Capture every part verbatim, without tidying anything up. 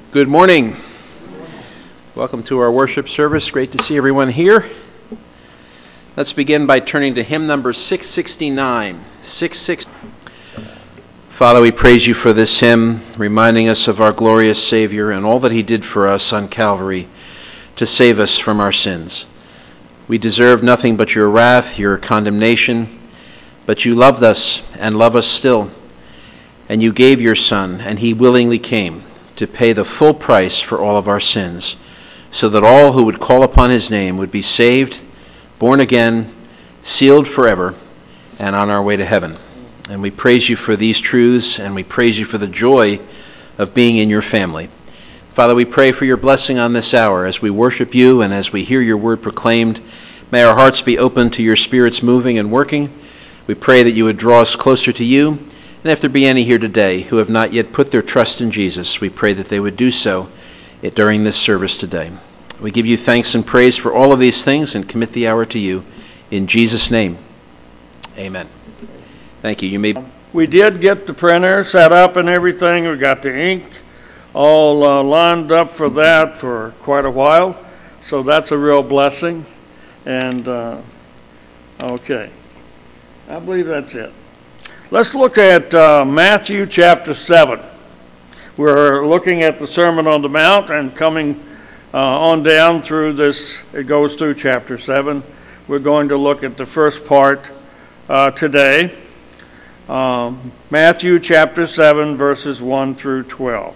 Good morning. Welcome to our worship service. Great to see everyone here. Let's begin by turning to hymn number six sixty-nine. six sixty-nine. Father, we praise you for this hymn, reminding us of our glorious Savior and all that he did for us on Calvary to save us from our sins. We deserve nothing but your wrath, your condemnation, but you loved us and love us still. And you gave your Son, and he willingly came to pay the full price for all of our sins, so that all who would call upon his name would be saved, born again, sealed forever, and on our way to heaven. And we praise you for these truths, and we praise you for the joy of being in your family. Father, we pray for your blessing on this hour as we worship you and as we hear your word proclaimed. May our hearts be open to your Spirit's moving and working. We pray that you would draw us closer to you. And if there be any here today who have not yet put their trust in Jesus, we pray that they would do so during this service today. We give you thanks and praise for all of these things and commit the hour to you. In Jesus' name, amen. Thank you. You may. We did get the printer set up and everything. We got the ink all uh, lined up for that for quite a while. So that's a real blessing. And, uh, okay. I believe that's it. Let's look at uh, Matthew chapter seven. We're looking at the Sermon on the Mount and coming uh, on down through this. It goes through chapter seven. We're going to look at the first part uh, today. Um, Matthew chapter seven, verses one through twelve.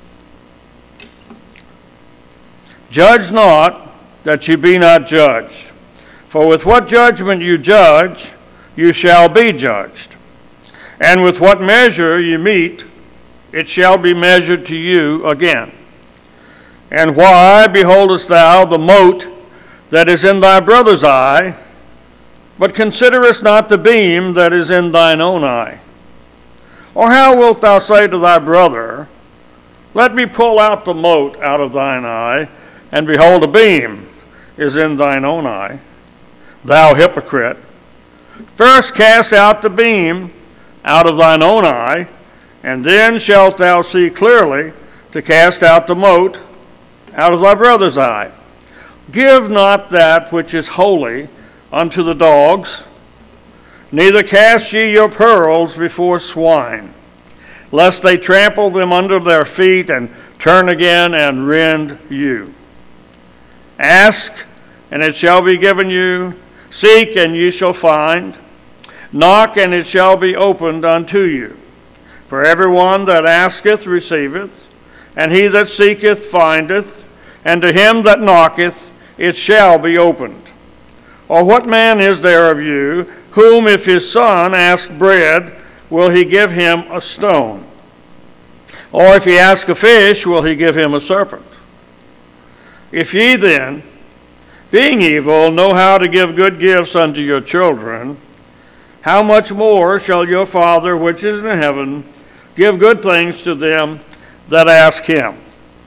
Judge not, that you be not judged. For with what judgment you judge, you shall be judged. And with what measure you meet, it shall be measured to you again. And why beholdest thou the mote that is in thy brother's eye, but considerest not the beam that is in thine own eye? Or how wilt thou say to thy brother, let me pull out the mote out of thine eye, and behold, a beam is in thine own eye? Thou hypocrite, first cast out the beam out of thine own eye, and then shalt thou see clearly to cast out the mote out of thy brother's eye. Give not that which is holy unto the dogs, neither cast ye your pearls before swine, lest they trample them under their feet, and turn again and rend you. Ask, and it shall be given you. Seek, and ye shall find. Knock, and it shall be opened unto you. For everyone that asketh receiveth, and he that seeketh findeth, and to him that knocketh it shall be opened. Or what man is there of you, whom if his son ask bread, will he give him a stone? Or if he ask a fish, will he give him a serpent? If ye then, being evil, know how to give good gifts unto your children, how much more shall your Father which is in heaven give good things to them that ask him?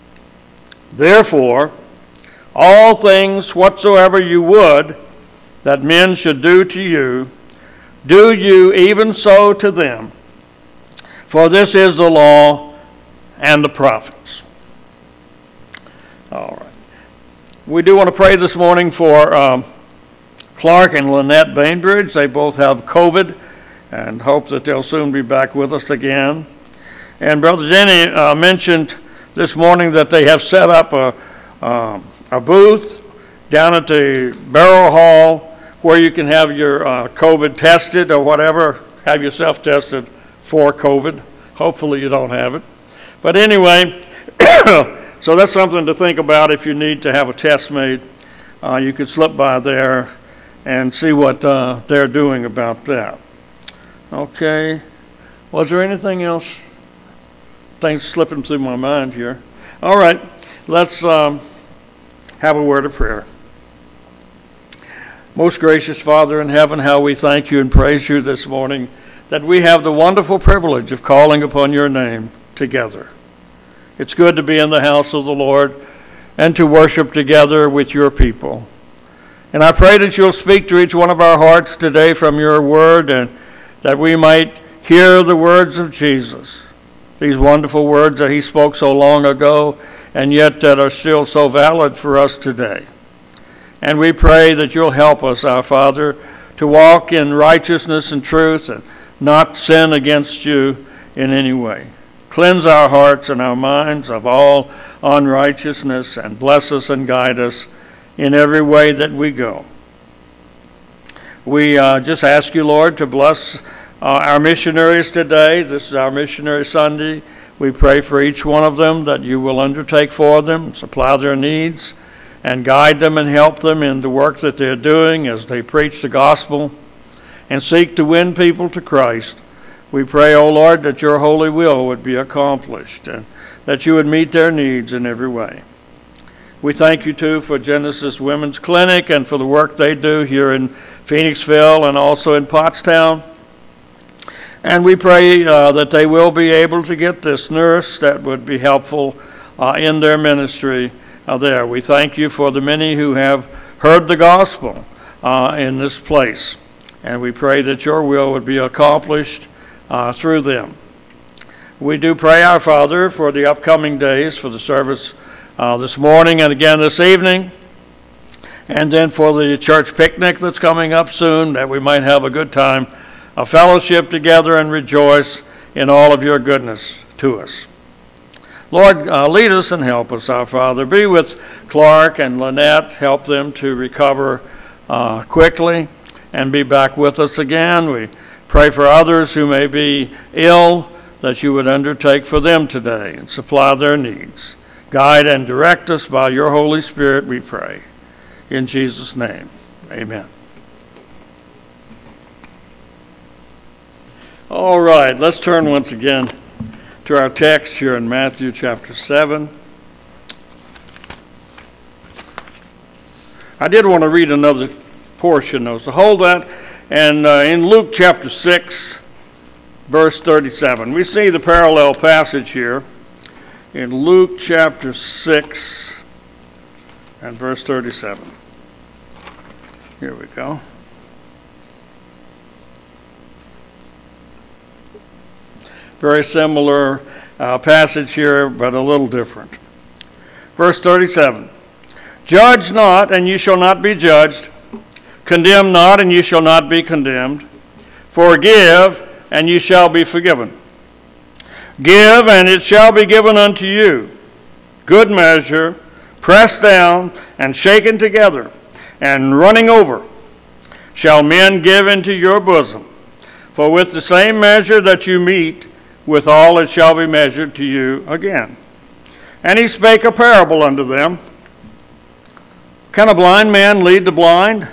Therefore, all things whatsoever you would that men should do to you, do you even so to them. For this is the law and the prophets. All right. We do want to pray this morning for um, Clark and Lynette Bainbridge. They both have COVID and hope that they'll soon be back with us again. And Brother Jenny uh, mentioned this morning that they have set up a, um, a booth down at the Barrow Hall where you can have your uh, COVID tested or whatever, have yourself tested for COVID. Hopefully you don't have it. But anyway, so that's something to think about if you need to have a test made. Uh, you could slip by there and see what uh, they're doing about that. Okay. Was there anything else? Things slipping through my mind here. All right. Let's um, have a word of prayer. Most gracious Father in heaven, how we thank you and praise you this morning that we have the wonderful privilege of calling upon your name together. It's good to be in the house of the Lord and to worship together with your people. And I pray that you'll speak to each one of our hearts today from your word, and that we might hear the words of Jesus. these wonderful words that he spoke so long ago, and yet that are still so valid for us today. And we pray that you'll help us, our Father, to walk in righteousness and truth and not sin against you in any way. Cleanse our hearts and our minds of all unrighteousness, and bless us and guide us in every way that we go. We uh, just ask you, Lord, to bless uh, our missionaries today. This is our Missionary Sunday. We pray for each one of them that you will undertake for them, supply their needs, and guide them and help them in the work that they're doing as they preach the gospel and seek to win people to Christ. We pray, O Lord, that your holy will would be accomplished and that you would meet their needs in every way. We thank you, too, for Genesis Women's Clinic and for the work they do here in Phoenixville and also in Pottstown. And we pray uh, that they will be able to get this nurse that would be helpful uh, in their ministry uh, there. We thank you for the many who have heard the gospel uh, in this place. And we pray that your will would be accomplished uh, through them. We do pray, our Father, for the upcoming days, for the service uh, this morning and again this evening, and then for the church picnic that's coming up soon, that we might have a good time, a fellowship together, and rejoice in all of your goodness to us. Lord, uh, lead us and help us, our Father. Be with Clark and Lynette. Help them to recover uh, quickly and be back with us again. We pray for others who may be ill, that you would undertake for them today and supply their needs. Guide and direct us by your Holy Spirit, we pray. In Jesus' name, amen. All right, let's turn once again to our text here in Matthew chapter seven. I did want to read another portion, though, so hold that. And uh, in Luke chapter six, verse thirty-seven, we see the parallel passage here in Luke chapter six and verse thirty-seven. Here we go. Very similar uh, passage here, but a little different. Verse thirty-seven, judge not, and you shall not be judged. Condemn not, and you shall not be condemned. Forgive, and you shall be forgiven. Give, and it shall be given unto you. Good measure, pressed down, and shaken together, and running over, shall men give into your bosom. For with the same measure that you meet, withal it shall be measured to you again. And he spake a parable unto them. Can a blind man lead the blind?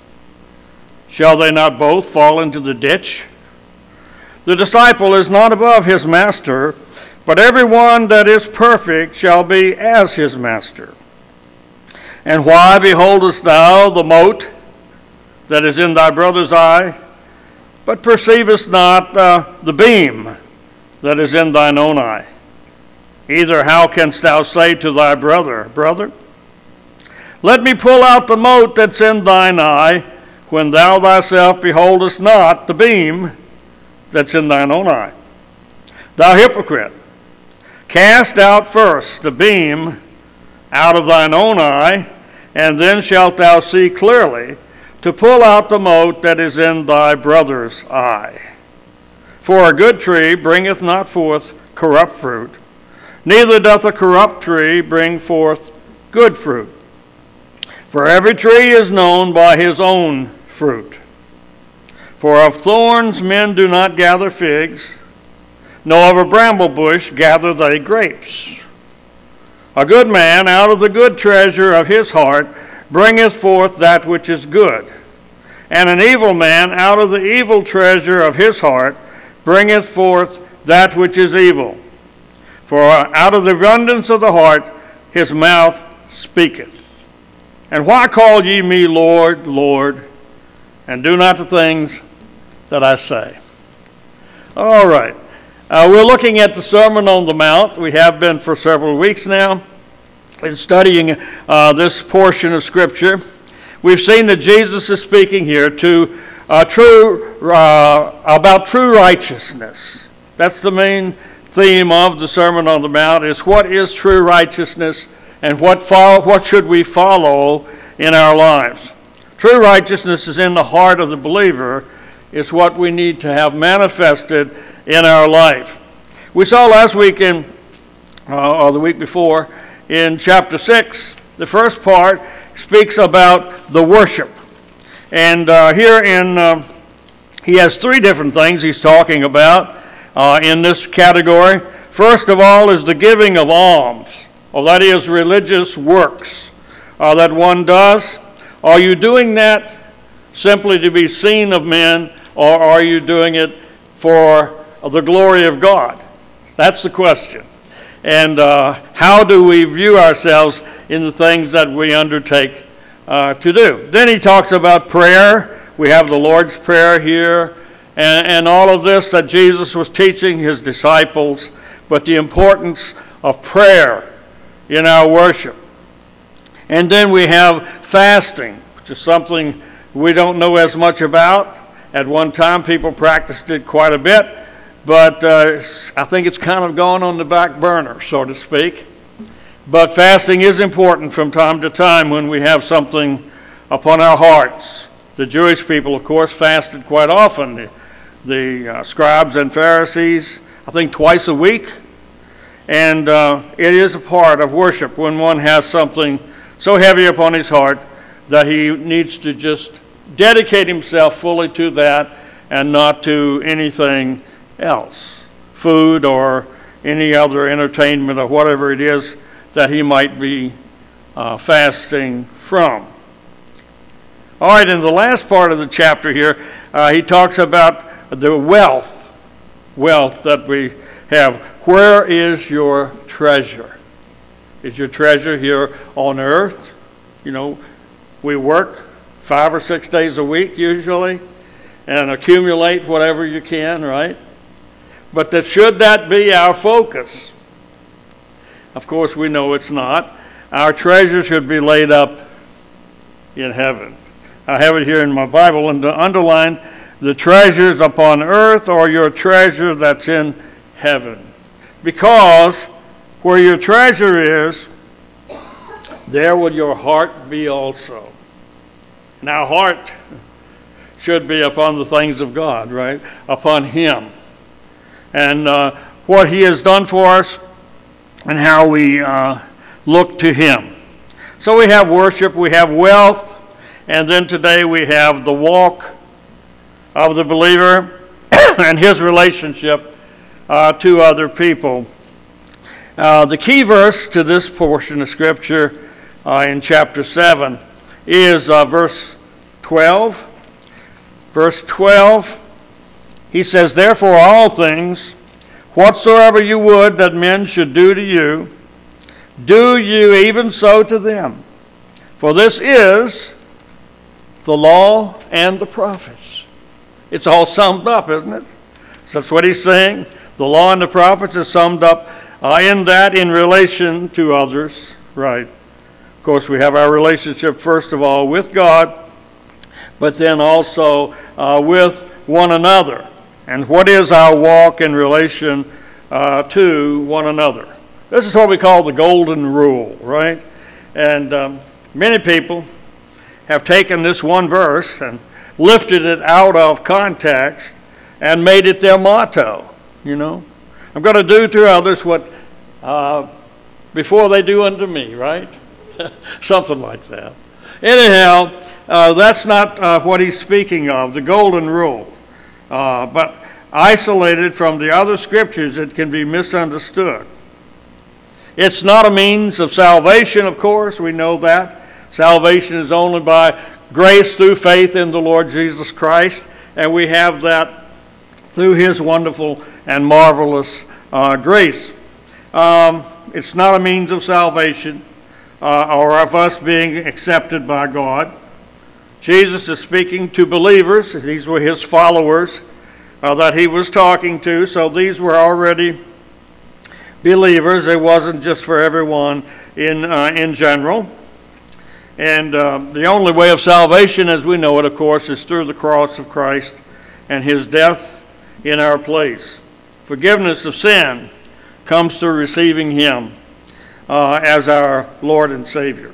Shall they not both fall into the ditch? The disciple is not above his master, but every one that is perfect shall be as his master. And why beholdest thou the mote that is in thy brother's eye, but perceivest not uh, the beam that is in thine own eye? Either how canst thou say to thy brother, Brother, let me pull out the mote that's in thine eye, when thou thyself beholdest not the beam that's in thine own eye? Thou hypocrite, cast out first the beam out of thine own eye, and then shalt thou see clearly to pull out the mote that is in thy brother's eye. For a good tree bringeth not forth corrupt fruit, neither doth a corrupt tree bring forth good fruit. For every tree is known by his own fruit. For of thorns men do not gather figs, nor of a bramble bush gather they grapes. A good man out of the good treasure of his heart bringeth forth that which is good, and an evil man out of the evil treasure of his heart bringeth forth that which is evil. For out of the abundance of the heart his mouth speaketh. And why call ye me Lord, Lord, and do not the things that I say? All right. Uh, we're looking at the Sermon on the Mount. We have been for several weeks now in studying uh, this portion of Scripture. We've seen that Jesus is speaking here to uh, true uh, about true righteousness. That's the main theme of the Sermon on the Mount is what is true righteousness and what follow, what should we follow in our lives. True righteousness is in the heart of the believer. It's what we need to have manifested in our life. We saw last week in, uh, or the week before, in chapter six, the first part speaks about the worship. And uh, here in, uh, he has three different things he's talking about uh, in this category. First of all is the giving of alms, or that is religious works uh, that one does. Are you doing that simply to be seen of men, or are you doing it for the glory of God? That's the question. And uh, how do we view ourselves in the things that we undertake uh, to do? Then he talks about prayer. We have the Lord's Prayer here, and, and all of this that Jesus was teaching his disciples, but the importance of prayer in our worship. And then we have fasting, which is something we don't know as much about. At one time, people practiced it quite a bit, but uh, I think it's kind of gone on the back burner, so to speak. But fasting is important from time to time when we have something upon our hearts. The Jewish people, of course, fasted quite often. The, the uh, scribes and Pharisees, I think twice a week. And uh, it is a part of worship when one has something so heavy upon his heart that he needs to just dedicate himself fully to that and not to anything else, food or any other entertainment or whatever it is that he might be uh, fasting from. All right, in the last part of the chapter here, uh, he talks about the wealth, wealth that we have. Where is your treasure? Is your treasure here on earth? You know, we work five or six days a week usually and accumulate whatever you can, right? But that should that be our focus? Of course, we know it's not. Our treasure should be laid up in heaven. I have it here in my Bible and underlined, the treasures upon earth or your treasure that's in heaven. Because where your treasure is, there will your heart be also. Now, heart should be upon the things of God, right? Upon Him. And uh, what He has done for us and how we uh, look to Him. So we have worship, we have wealth, and then today we have the walk of the believer and his relationship uh, to other people. Uh, the key verse to this portion of Scripture uh, in chapter seven is uh, verse twelve. Verse twelve, he says, "Therefore all things, whatsoever you would that men should do to you, do you even so to them. For this is the law and the prophets." It's all summed up, isn't it? So that's what he's saying. The law and the prophets are summed up uh, in that in relation to others. Right. Of course, we have our relationship, first of all, with God, but then also uh, with one another. And what is our walk in relation uh, to one another? This is what we call the golden rule, right? And um, many people have taken this one verse and lifted it out of context and made it their motto, you know. I'm going to do to others what uh, before they do unto me, right? Something like that. Anyhow, uh, that's not uh, what he's speaking of, the golden rule. Uh, but isolated from the other scriptures, it can be misunderstood. It's not a means of salvation, of course. We know that. Salvation is only by grace through faith in the Lord Jesus Christ. And we have that through His wonderful and marvelous uh, grace. Um, it's not a means of salvation uh, or of us being accepted by God. Jesus is speaking to believers. These were His followers uh, that He was talking to. So these were already believers. It wasn't just for everyone in uh, in general. And uh, the only way of salvation, as we know it, of course, is through the cross of Christ and His death in our place. Forgiveness of sin comes to receiving him uh, as our Lord and Savior.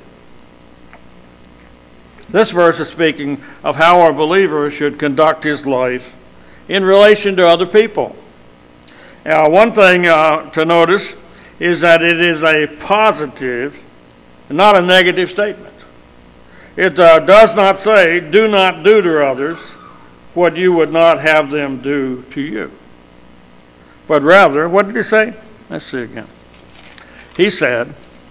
This verse is speaking of how a believer should conduct his life in relation to other people. Now, one thing uh, to notice is that it is a positive, not a negative statement. It uh, does not say, do not do to others what you would not have them do to you. But rather, what did he say? Let's see again. He said,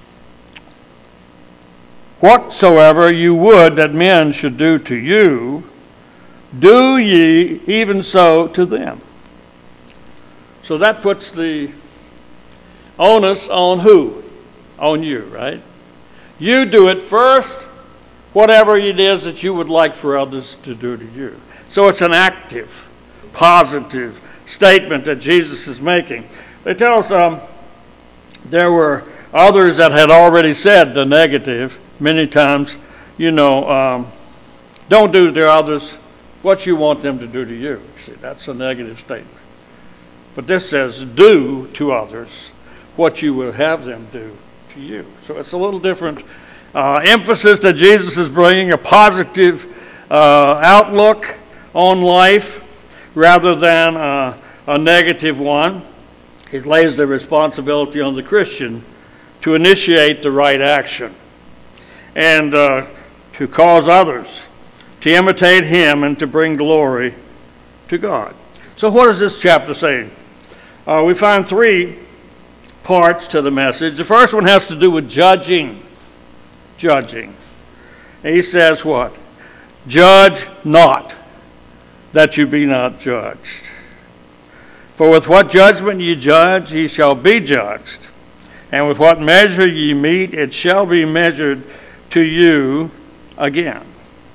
whatsoever you would that men should do to you, do ye even so to them. So that puts the onus on who? On you, right? You do it first, whatever it is that you would like for others to do to you. So it's an active, positive statement that Jesus is making. They tell us um, there were others that had already said the negative many times. You know, um, don't do to others what you want them to do to you. See, that's a negative statement. But this says, do to others what you will have them do to you. So it's a little different uh, emphasis that Jesus is bringing, a positive uh, outlook on life rather than uh, a negative one. He lays the responsibility on the Christian to initiate the right action and uh, to cause others to imitate him and to bring glory to God. So what is this chapter saying? Uh, we find three parts to the message. The first one has to do with judging. Judging. And he says what? Judge not, that you be not judged. For with what judgment ye judge, ye shall be judged. And with what measure ye mete, it shall be measured to you again.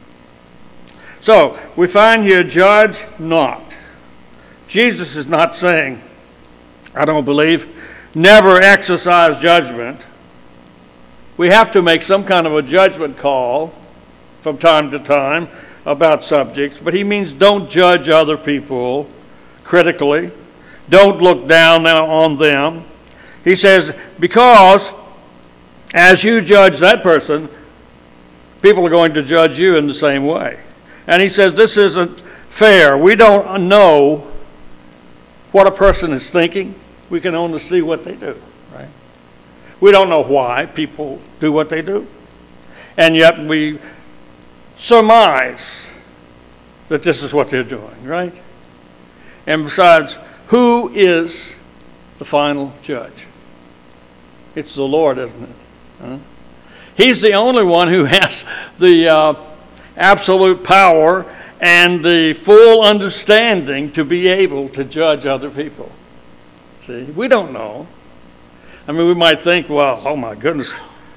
So, we find here, judge not. Jesus is not saying, I don't believe, never exercise judgment. We have to make some kind of a judgment call from time to time about subjects, but he means don't judge other people critically. Don't look down on them. He says, because as you judge that person, people are going to judge you in the same way. And he says this isn't fair. We don't know what a person is thinking. We can only see what they do, right? We don't know why people do what they do. And yet we surmise that this is what they're doing, right? And besides, who is the final judge? It's the Lord, isn't it? Huh? He's the only one who has the uh, absolute power and the full understanding to be able to judge other people. See, we don't know. I mean, we might think, well, oh my goodness,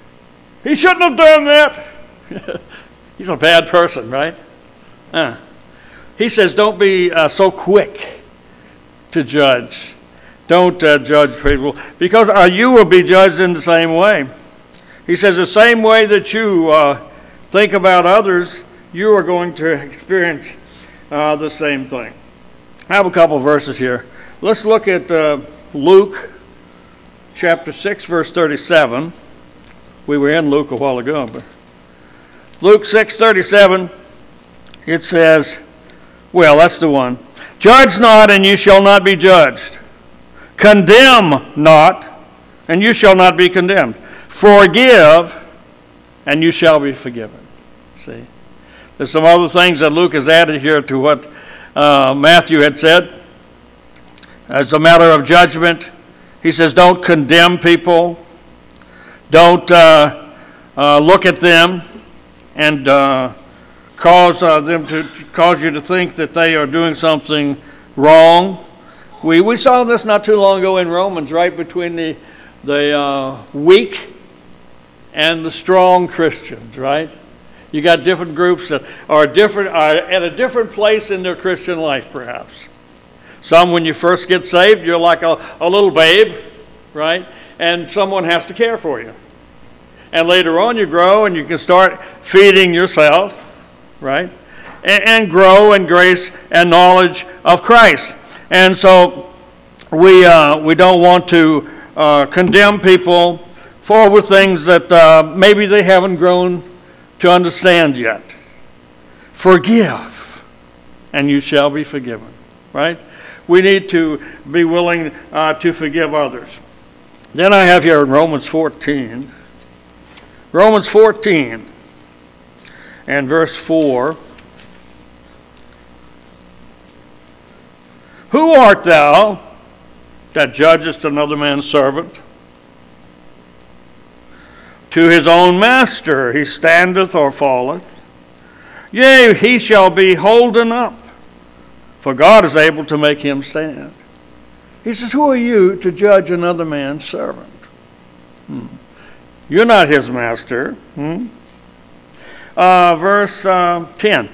he shouldn't have done that. He's a bad person, right? Uh, he says, don't be uh, so quick to judge. Don't uh, judge people, because uh, you will be judged in the same way. He says the same way that you uh, think about others, you are going to experience uh, the same thing. I have a couple of verses here. Let's look at uh, Luke chapter six, verse thirty-seven. We were in Luke a while ago, but Luke six thirty-seven, it says, well, that's the one. Judge not, and you shall not be judged. Condemn not, and you shall not be condemned. Forgive, and you shall be forgiven. See? There's some other things that Luke has added here to what uh, Matthew had said. As a matter of judgment, he says, don't condemn people. Don't uh, uh, look at them and uh, cause uh, them to cause you to think that they are doing something wrong. We we saw this not too long ago in Romans, right, between the the uh, weak and the strong Christians, right? You got different groups that are different, are at a different place in their Christian life, perhaps. Some, when you first get saved, you're like a, a little babe, right? And someone has to care for you. And later on, you grow and you can start feeding yourself, right? And, and grow in grace and knowledge of Christ. And so we uh, we don't want to uh, condemn people for things that uh, maybe they haven't grown to understand yet. Forgive, and you shall be forgiven. Right? We need to be willing uh, to forgive others. Then I have here in Romans fourteen. Romans fourteen and verse four. Who art thou that judgest another man's servant? To his own master he standeth or falleth. Yea, he shall be holden up, for God is able to make him stand. He says, who are you to judge another man's servant? Hmm. You're not his master. Hmm? Uh, verse uh, ten.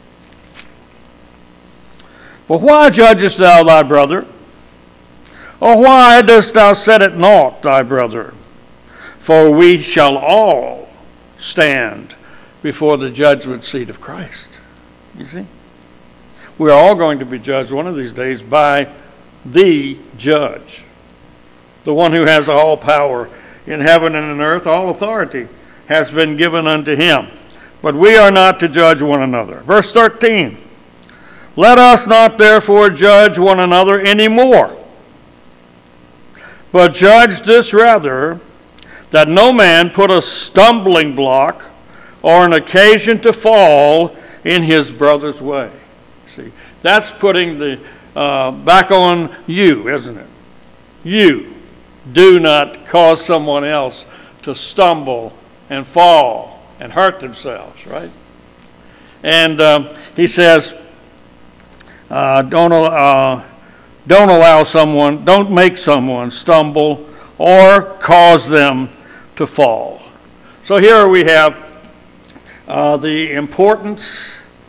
But why judgest thou thy brother? Or why dost thou set at naught thy brother? For we shall all stand before the judgment seat of Christ. You see? We're all going to be judged one of these days by the judge. The one who has all power in heaven and in earth, all authority has been given unto him. But we are not to judge one another. Verse thirteen. Let us not therefore judge one another any more, but judge this rather, that no man put a stumbling block or an occasion to fall in his brother's way. See, that's putting the uh, back on you, isn't it? You do not cause someone else to stumble and fall and hurt themselves, right? And um, he says, uh, don't uh, don't allow someone, don't make someone stumble or cause them to fall. So here we have uh, the importance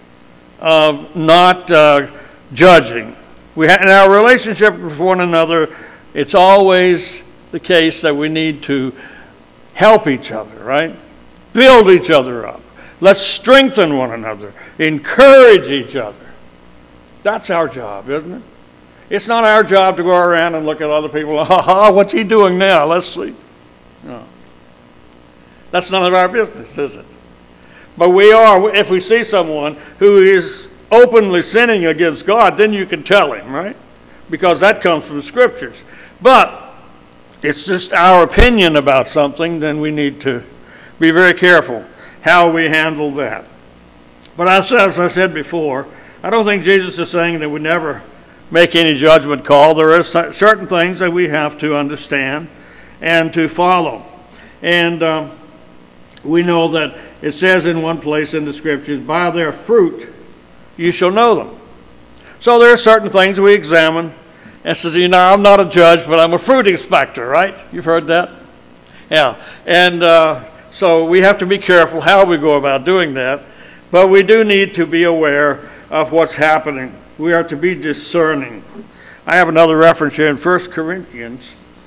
of not uh, judging. We ha- in our relationship with one another, it's always the case that we need to help each other, right? Build each other up. Let's strengthen one another. Encourage each other. That's our job, isn't it? It's not our job to go around and look at other people. Ha ha, what's he doing now? Let's see. No. That's none of our business, is it? But we are, if we see someone who is openly sinning against God, then you can tell him, right? Because that comes from the Scriptures. But it's just our opinion about something, then we need to be very careful how we handle that. But as, as I said before, I don't think Jesus is saying that we never make any judgment call. There are certain things that we have to understand and to follow. And um, we know that it says in one place in the Scriptures, by their fruit you shall know them. So there are certain things we examine and says, you know, I'm not a judge, but I'm a fruit inspector, right? You've heard that? Yeah. And uh, so we have to be careful how we go about doing that. But we do need to be aware of what's happening. We are to be discerning. I have another reference here in First Corinthians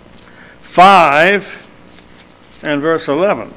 five and verse eleven.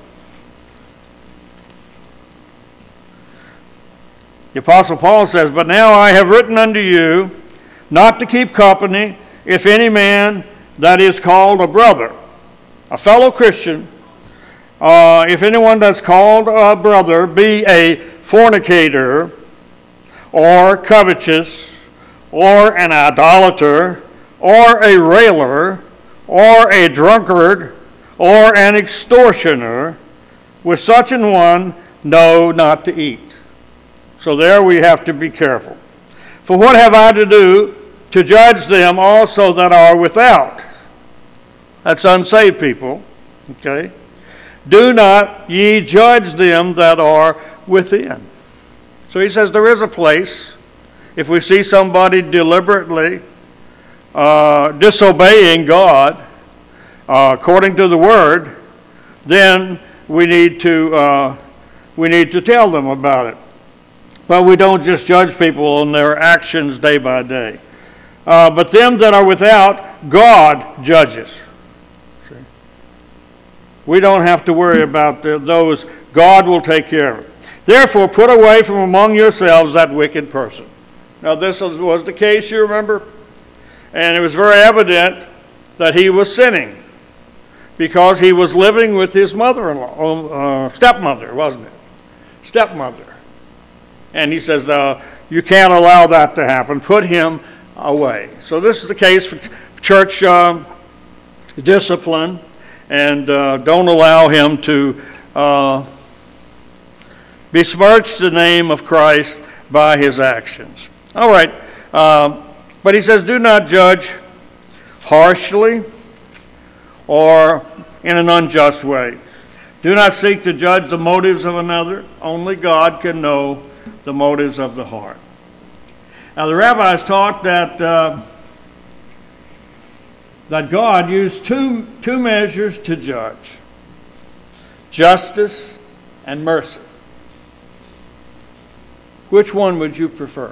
The Apostle Paul says, but now I have written unto you not to keep company if any man that is called a brother, a fellow Christian, uh, if anyone that's called a brother be a fornicator, or covetous, or an idolater, or a railer, or a drunkard, or an extortioner, with such an one know not to eat. So there we have to be careful. For what have I to do to judge them also that are without? That's unsaved people. Okay? Do not ye judge them that are within. So he says there is a place. If we see somebody deliberately uh, disobeying God uh, according to the Word, then we need to uh, we need to tell them about it. But we don't just judge people on their actions day by day. Uh, but them that are without, God judges. See? We don't have to worry about the, those. God will take care of it. Therefore, put away from among yourselves that wicked person. Now, this was the case, you remember? And it was very evident that he was sinning. because he was living with his mother-in-law, uh, stepmother, wasn't it? Stepmother. And he says, uh, you can't allow that to happen. Put him away. So this is the case for church um, discipline, and uh, don't allow him to uh, besmirch the name of Christ by his actions. All right. Um, but he says, do not judge harshly or in an unjust way. Do not seek to judge the motives of another. Only God can know the motives of the heart. Now, the rabbis taught that uh, that God used two two measures to judge: justice and mercy. Which one would you prefer?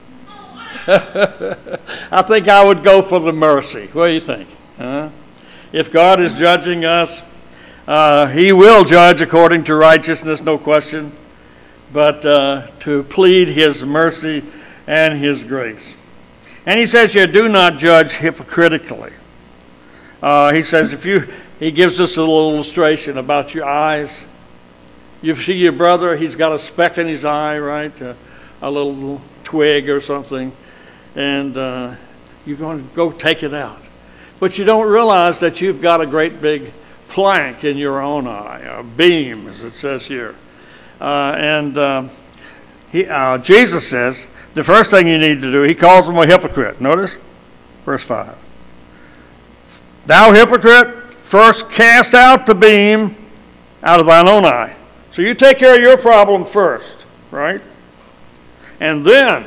I think I would go for the mercy. What do you think? Huh? If God is judging us, uh, He will judge according to righteousness, no question, but uh, to plead His mercy and His grace. And He says, you do not judge hypocritically. Uh, he says, if you, He gives us a little illustration about your eyes. You see your brother, he's got a speck in his eye, right? Uh, a little twig or something. And uh, you're going to go take it out. But you don't realize that you've got a great big plank in your own eye, a beam, as it says here. Uh, and uh, he, uh, Jesus says, the first thing you need to do, He calls him a hypocrite. Notice, verse five. Thou hypocrite, first cast out the beam out of thine own eye. So you take care of your problem first, right? And then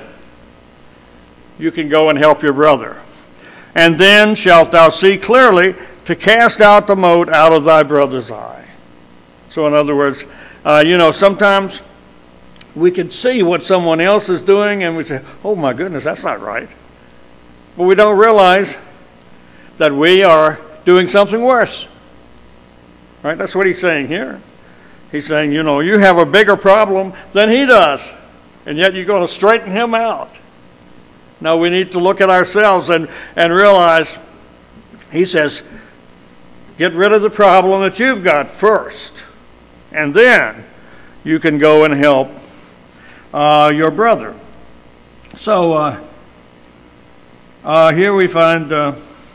you can go and help your brother. And then shalt thou see clearly to cast out the mote out of thy brother's eye. So in other words, uh, you know, sometimes we can see what someone else is doing and we say, oh my goodness, that's not right. But we don't realize that we are doing something worse. Right? That's what he's saying here. He's saying, you know, you have a bigger problem than he does, and yet you're going to straighten him out. Now we need to look at ourselves and, and realize, he says, get rid of the problem that you've got first, and then you can go and help uh, your brother. So uh, uh, here we find, uh,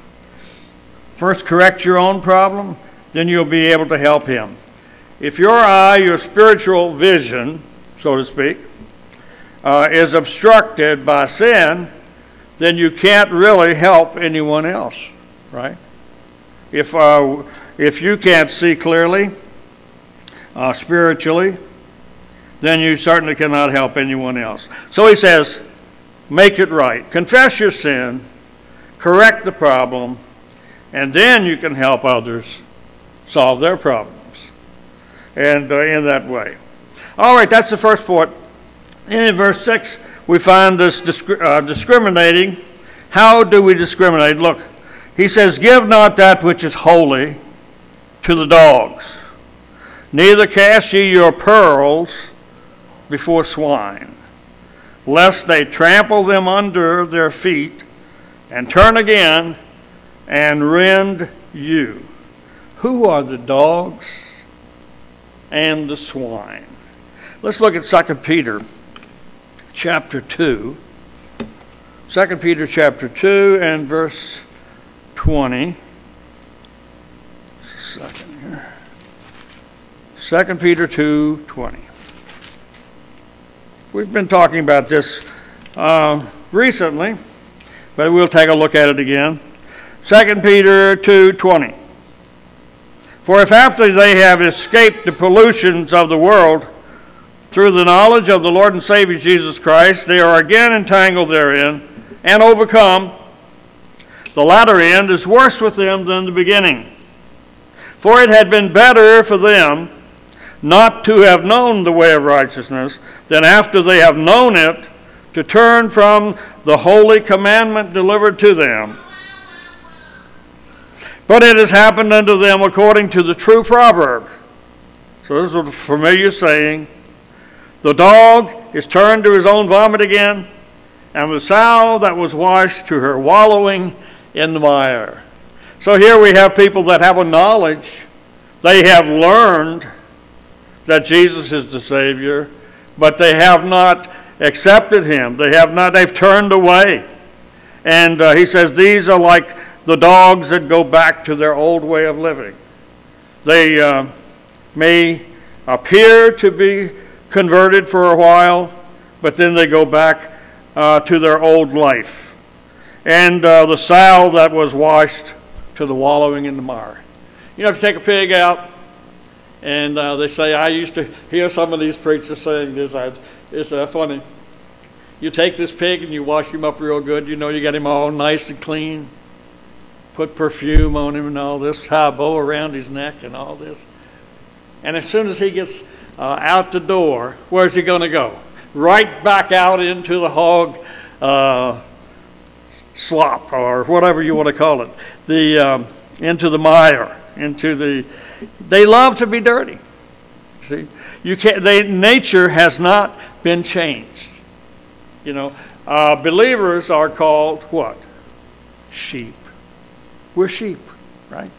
first correct your own problem, then you'll be able to help him. If your eye, your spiritual vision, so to speak, uh, is obstructed by sin, then you can't really help anyone else, right? If uh, if you can't see clearly, uh, spiritually, then you certainly cannot help anyone else. So he says, make it right. Confess your sin, correct the problem, and then you can help others solve their problems. And uh, in that way. All right, that's the first part. In verse six, we find this disc- uh, discriminating. How do we discriminate? Look, he says, give not that which is holy to the dogs, neither cast ye your pearls before swine, lest they trample them under their feet and turn again and rend you. Who are the dogs and the swine? Let's look at Second Peter chapter two. Second Peter chapter two and verse twenty. Second here. Second Peter two twenty. We've been talking about this uh, recently, but we'll take a look at it again. Second Peter two twenty. For if after they have escaped the pollutions of the world through the knowledge of the Lord and Savior Jesus Christ, they are again entangled therein and overcome, the latter end is worse with them than the beginning. For it had been better for them not to have known the way of righteousness than after they have known it to turn from the holy commandment delivered to them. But it has happened unto them according to the true proverb. So this is a familiar saying. The dog is turned to his own vomit again, and the sow that was washed to her wallowing in the mire. So here we have people that have a knowledge. They have learned that Jesus is the Savior, but they have not accepted him. They have not, they've turned away. And uh, he says these are like the dogs that go back to their old way of living. They uh, may appear to be converted for a while, but then they go back uh, to their old life. And uh, the sow that was washed to the wallowing in the mire. You know, if you take a pig out, and uh, they say, I used to hear some of these preachers saying this, I, it's uh, funny. You take this pig and you wash him up real good. You know, you get him all nice and clean. Put perfume on him and all this, tie a bow around his neck and all this. And as soon as he gets uh, out the door, where's he going to go? Right back out into the hog uh, slop, or whatever you want to call it. The um, into the mire, into the. They love to be dirty. See, you can't. They nature has not been changed. You know, uh, believers are called what? Sheep. We're sheep, right?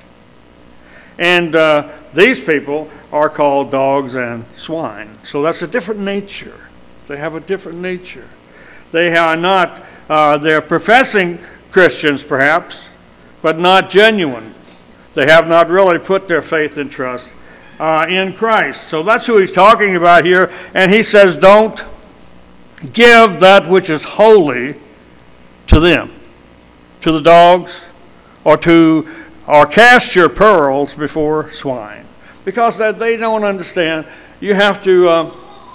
And uh, these people are called dogs and swine. So that's a different nature. They have a different nature. They are not. Uh, they're professing Christians, perhaps, but not genuine. They have not really put their faith and trust uh, in Christ. So that's who he's talking about here. And he says, don't give that which is holy to them, to the dogs, or to or cast your pearls before swine, because that they don't understand. You have to uh,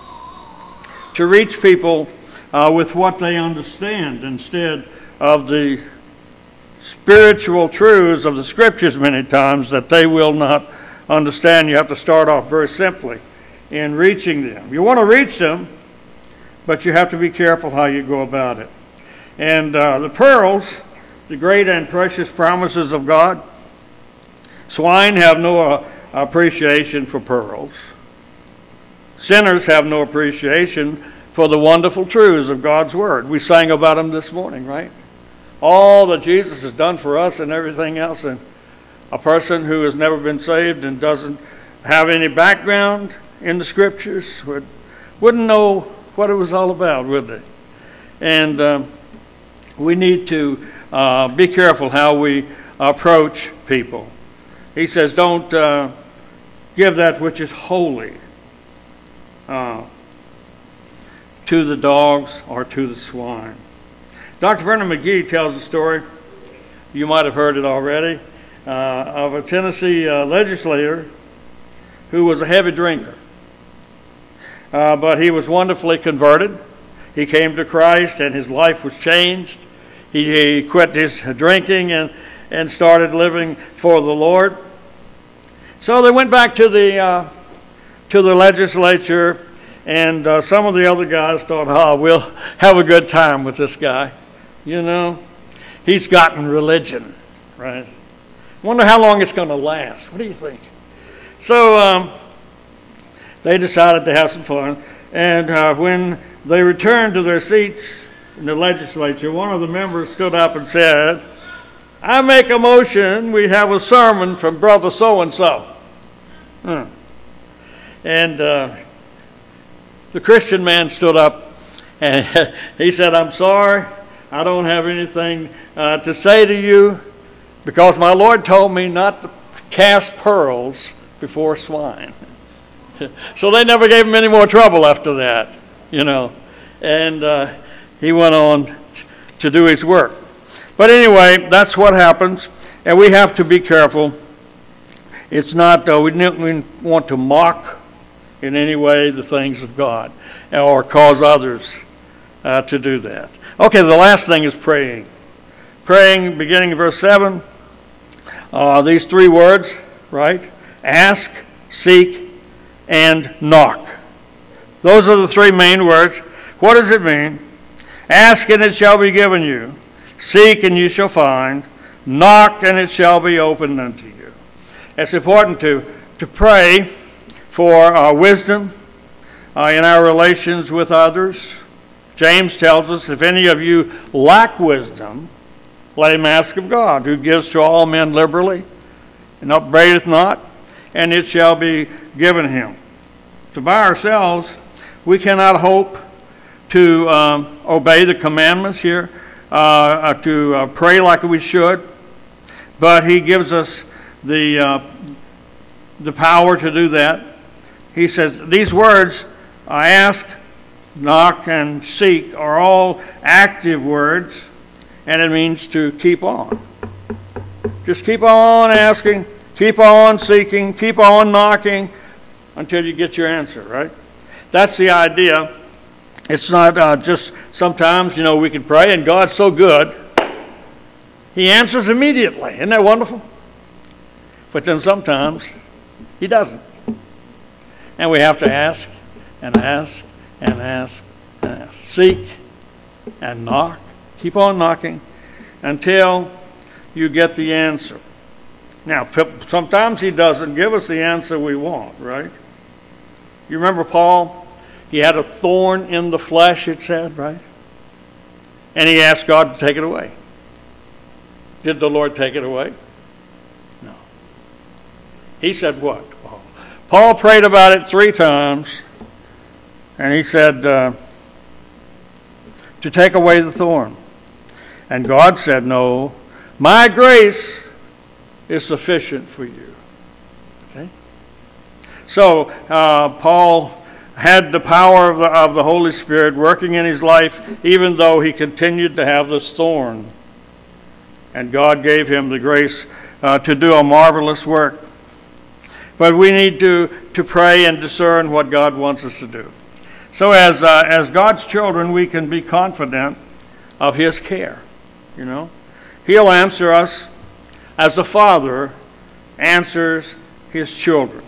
to reach people uh, with what they understand instead of the spiritual truths of the Scriptures many times that they will not understand. You have to start off very simply in reaching them. You want to reach them, but you have to be careful how you go about it. And uh, the pearls, the great and precious promises of God, swine have no uh, appreciation for pearls. Sinners have no appreciation for the wonderful truths of God's Word. We sang about them this morning, right? All that Jesus has done for us and everything else. And a person who has never been saved and doesn't have any background in the Scriptures would, wouldn't know what it was all about, would they? And um, we need to uh, be careful how we approach people. He says, don't uh, give that which is holy uh, to the dogs or to the swine. Doctor Vernon McGee tells a story, you might have heard it already, uh, of a Tennessee uh, legislator who was a heavy drinker. Uh, but he was wonderfully converted. He came to Christ and his life was changed. He, he quit his drinking and, and started living for the Lord. So they went back to the uh, to the legislature, and uh, some of the other guys thought, oh, we'll have a good time with this guy. You know, he's gotten religion, right? Wonder how long it's going to last. What do you think? So um, they decided to have some fun, and uh, when they returned to their seats in the legislature, one of the members stood up and said, I make a motion we have a sermon from Brother So-and-so. Hmm. And uh, the Christian man stood up and he said, I'm sorry, I don't have anything uh, to say to you because my Lord told me not to cast pearls before swine. So they never gave him any more trouble after that, you know. And uh, he went on to do his work. But anyway, that's what happens, and we have to be careful. It's not, uh, we don't want to mock in any way the things of God or cause others uh, to do that. Okay, the last thing is praying. Praying, beginning in verse seven, uh, these three words, right? Ask, seek, and knock. Those are the three main words. What does it mean? Ask, and it shall be given you. Seek, and you shall find. Knock, and it shall be opened unto you. It's important to, to pray for uh, wisdom uh, in our relations with others. James tells us, if any of you lack wisdom, let him ask of God, who gives to all men liberally, and upbraideth not, and it shall be given him. So by ourselves, we cannot hope to um, obey the commandments here, uh, uh, to uh, pray like we should, but he gives us the uh, the power to do that. He says these words, I ask, knock, and seek, are all active words, and it means to keep on. Just keep on asking, keep on seeking, keep on knocking until you get your answer, right? That's the idea. It's not uh, just sometimes, you know, we can pray and God's so good, he answers immediately. Isn't that wonderful? But then sometimes he doesn't. And we have to ask and ask and ask and ask. Seek and knock. Keep on knocking until you get the answer. Now, sometimes he doesn't give us the answer we want, right? You remember Paul? He had a thorn in the flesh, it said, right? And he asked God to take it away. Did the Lord take it away? No. He said what? Paul, Paul prayed about it three times, and he said uh, to take away the thorn. And God said, no, my grace is sufficient for you. Okay? So, uh, Paul had the power of the, of the Holy Spirit working in his life, even though he continued to have this thorn. And God gave him the grace uh, to do a marvelous work. But we need to, to pray and discern what God wants us to do. So as uh, as God's children, we can be confident of his care. You know, he'll answer us as the Father answers his children.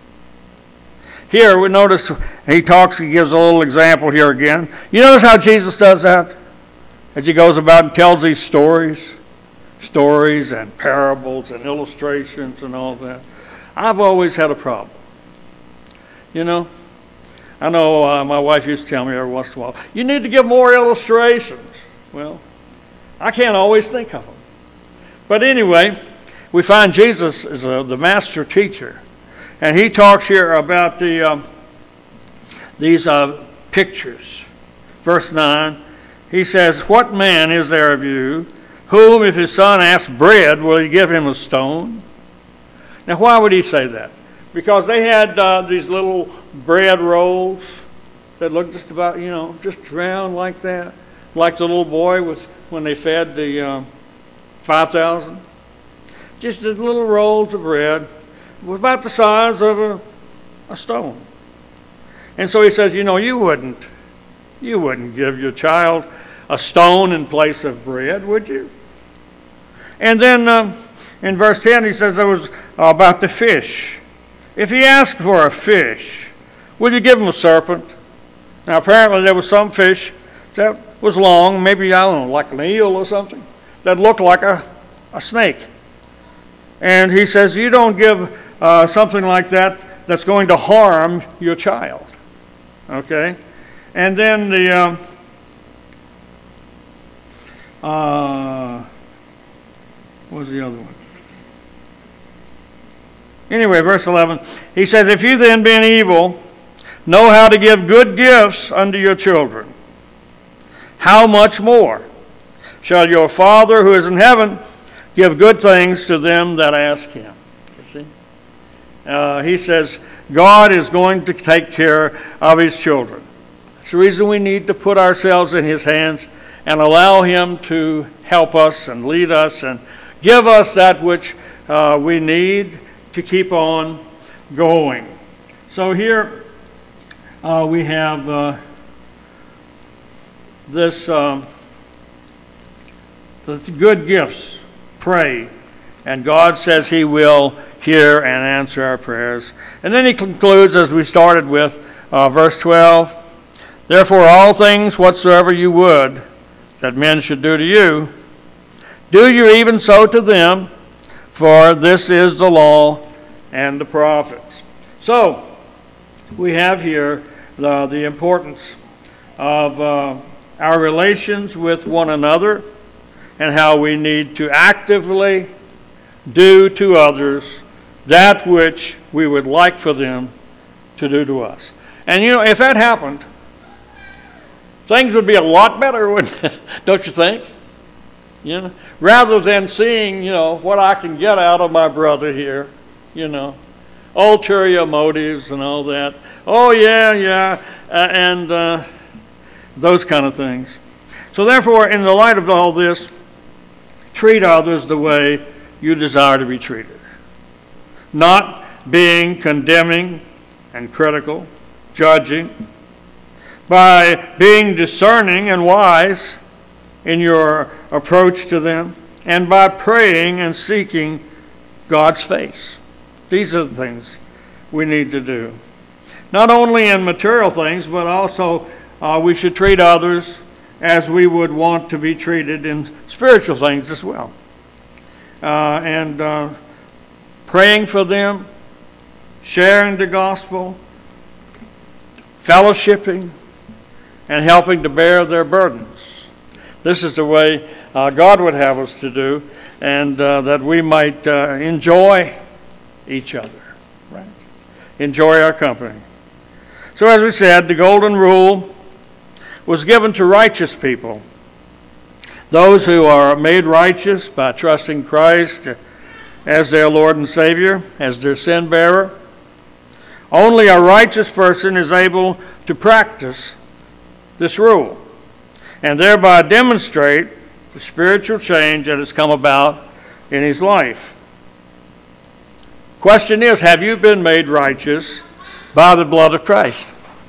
Here, we notice he talks, he gives a little example here again. You notice how Jesus does that? As he goes about and tells these stories, stories and parables and illustrations and all that. I've always had a problem. You know, I know uh, my wife used to tell me every once in a while, you need to give more illustrations. Well, I can't always think of them. But anyway, we find Jesus is a, the master teacher. And he talks here about the um, these uh, pictures. Verse nine, he says, what man is there of you, whom if his son asks bread, will he give him a stone? Now, why would he say that? Because they had uh, these little bread rolls that looked just about, you know, just round like that. Like the little boy was when they fed the um, five thousand. Just the little rolls of bread. It was about the size of a, a stone. And so he says, you know, you wouldn't, you wouldn't give your child a stone in place of bread, would you? And then um, in verse ten he says there was uh, about the fish. If he asked for a fish, would you give him a serpent? Now apparently there was some fish that was long, maybe, I don't know, like an eel or something, that looked like a, a snake. And he says, you don't give uh, something like that that's going to harm your child. Okay? And then the, um, uh, what was the other one? Anyway, verse eleven, he says, if you then, being evil, know how to give good gifts unto your children, how much more shall your Father who is in heaven give good things to them that ask him? You see? Uh, he says God is going to take care of his children. That's the reason we need to put ourselves in his hands and allow him to help us and lead us and give us that which uh, we need to keep on going. So here uh, we have uh, this um, the good gifts. Pray, and God says he will hear and answer our prayers. And then he concludes, as we started with, uh, verse twelve, therefore all things whatsoever you would that men should do to you, do you even so to them, for this is the law and the prophets. So, we have here the, the importance of uh, our relations with one another, and how we need to actively do to others that which we would like for them to do to us. And you know, if that happened, things would be a lot better, wouldn't it? Don't you think? You know, rather than seeing, you know, what I can get out of my brother here, you know, ulterior motives and all that. Oh yeah, yeah, uh, and uh, those kind of things. So therefore, in the light of all this, treat others the way you desire to be treated. Not being condemning and critical, judging, by being discerning and wise in your approach to them, and by praying and seeking God's face. These are the things we need to do. Not only in material things, but also uh, we should treat others as we would want to be treated in spiritual things as well. Uh, and uh, praying for them, sharing the gospel, fellowshipping, and helping to bear their burdens. This is the way uh, God would have us to do, and uh, that we might uh, enjoy each other, right? Enjoy our company. So as we said, the golden rule was given to righteous people, those who are made righteous by trusting Christ as their Lord and Savior, as their sin bearer. Only a righteous person is able to practice this rule and thereby demonstrate the spiritual change that has come about in his life. Question is, have you been made righteous by the blood of Christ?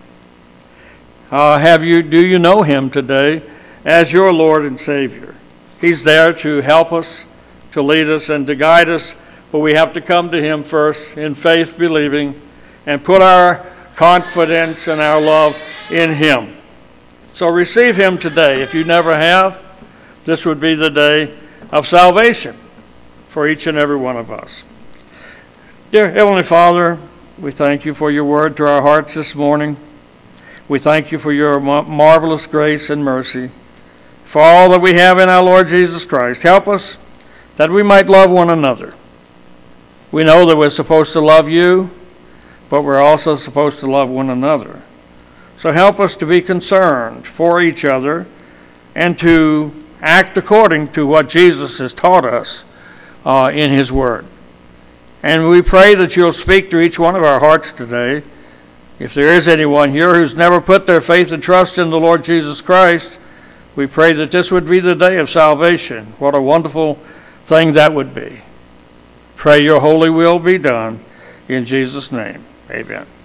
Uh, have you? Do you know him today as your Lord and Savior? He's there to help us, to lead us, and to guide us, but we have to come to him first in faith, believing, and put our confidence and our love in him. So receive him today. If you never have, this would be the day of salvation for each and every one of us. Dear Heavenly Father, we thank you for your word to our hearts this morning. We thank you for your marvelous grace and mercy, for all that we have in our Lord Jesus Christ. Help us that we might love one another. We know that we're supposed to love you, but we're also supposed to love one another. So help us to be concerned for each other and to act according to what Jesus has taught us uh, in his word. And we pray that you'll speak to each one of our hearts today. If there is anyone here who's never put their faith and trust in the Lord Jesus Christ, we pray that this would be the day of salvation. What a wonderful thing that would be. Pray your holy will be done. In Jesus' name, amen.